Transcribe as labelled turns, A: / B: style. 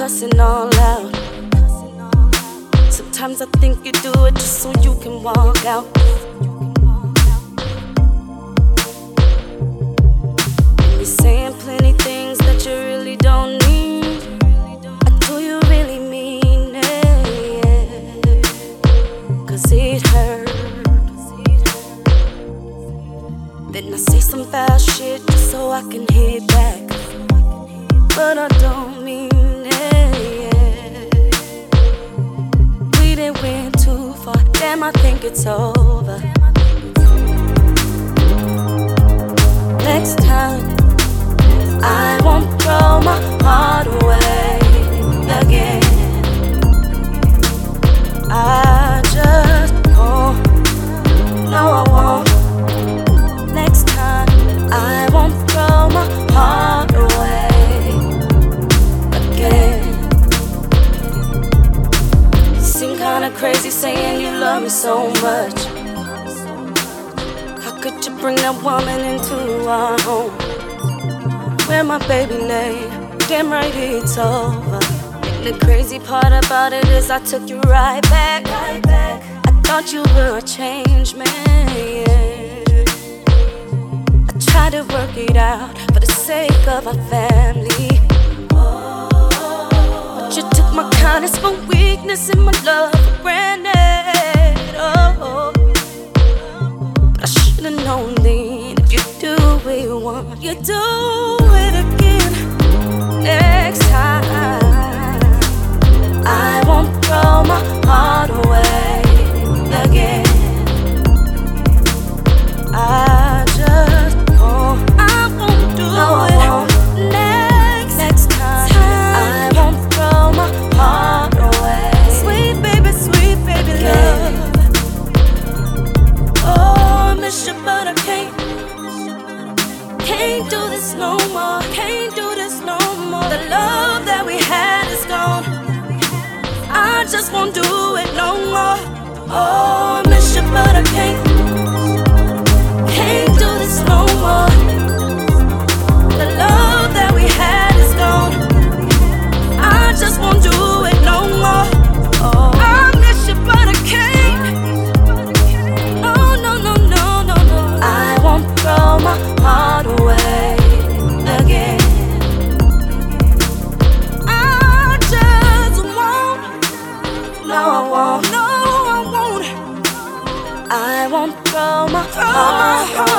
A: cussing all out. Sometimes I think you do it just so you can walk out. And you're saying plenty things that you really don't need. Do you really mean it? 'Cause it hurts. Then I say some foul shit just so I can hit back, but I don't mean it. We didn't went too far, damn I think it's over. Next time I won't throw my heart away again. I just won't, no I won't. Next time I won't throw my heart away again. You seem kinda crazy saying you love me so much. How could you bring that woman into our home? Where my baby lay, damn right it's over. And the crazy part about it is I took you right back. I thought you were a changed man. Try to work it out for the sake of our family. But you took my kindness for weakness and my love for granted. But I should've known then, if you do what you want, you do it again. Next time I won't throw my heart away again. I just next time I won't throw my heart away. Sweet baby love. Oh, I miss you but I can't do this no more. Can't do this no more. The love that we had is gone. I just won't do it no more. Oh, I miss you but I can't do this no more. The love that we had is gone. I just won't do it no more. Oh, I miss you but I can't. Oh no no no no no. I won't throw my heart away again. I just won't. No I won't. No I won't. I won't throw my heart